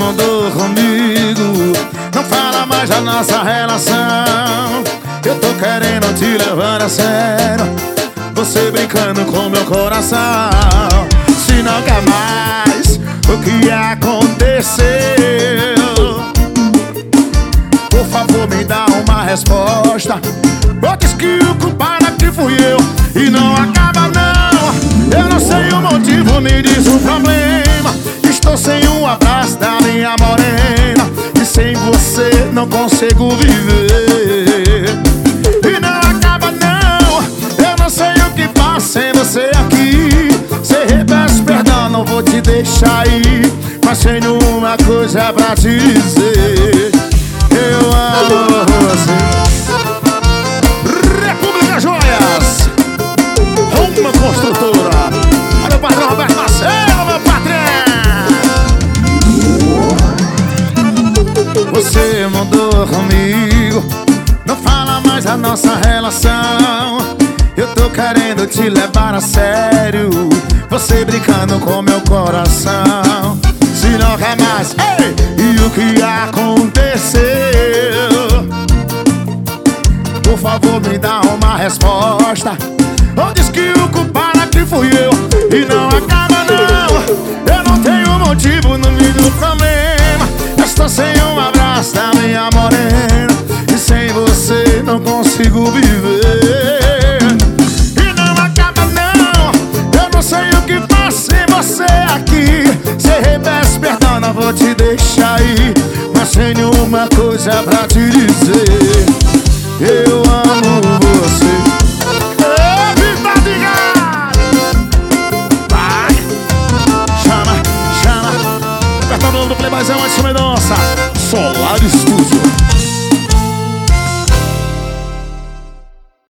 mandou comigo, não fala mais da nossa relação. Eu tô querendo te levar a sério, você brincando com meu coração. Se não quer mais, o que aconteceu? Por favor, me dá uma resposta. Ou diz que o culpado aqui fui eu e não acaba não. Eu não sei o motivo, me diz o problema. Estou sem um abraço da minha morena e sem você não consigo viver. E não acaba não, eu não sei o que faço sem você aqui. Cê peço perdão, não vou te deixar ir, mas tenho uma coisa pra te dizer: eu amo você. República Joias, uma construtora. Olha o patrão Roberto Marcelo, meu patrão. Você mandou comigo, não fala mais a nossa relação. Eu tô querendo te levar a sério, você brincando com meu coração. Se não quer mais, ei, e o que aconteceu? Por favor, me dá uma resposta. Ou diz que o culpado aqui fui eu e não acaba não. Eu não tenho motivo, não me dá problema. Eu estou sem um abraço da minha morena e sem você não consigo viver. E não acaba não, eu não sei o que faço sem você aqui. Cê peço perdão, não vou te deixar ir, mas tenho uma coisa pra te dizer: eu amo você. Vida de gado. Vai. Chama, chama. Aperta o nome do Playboyzão, Edson Mendonça. Solar Studio.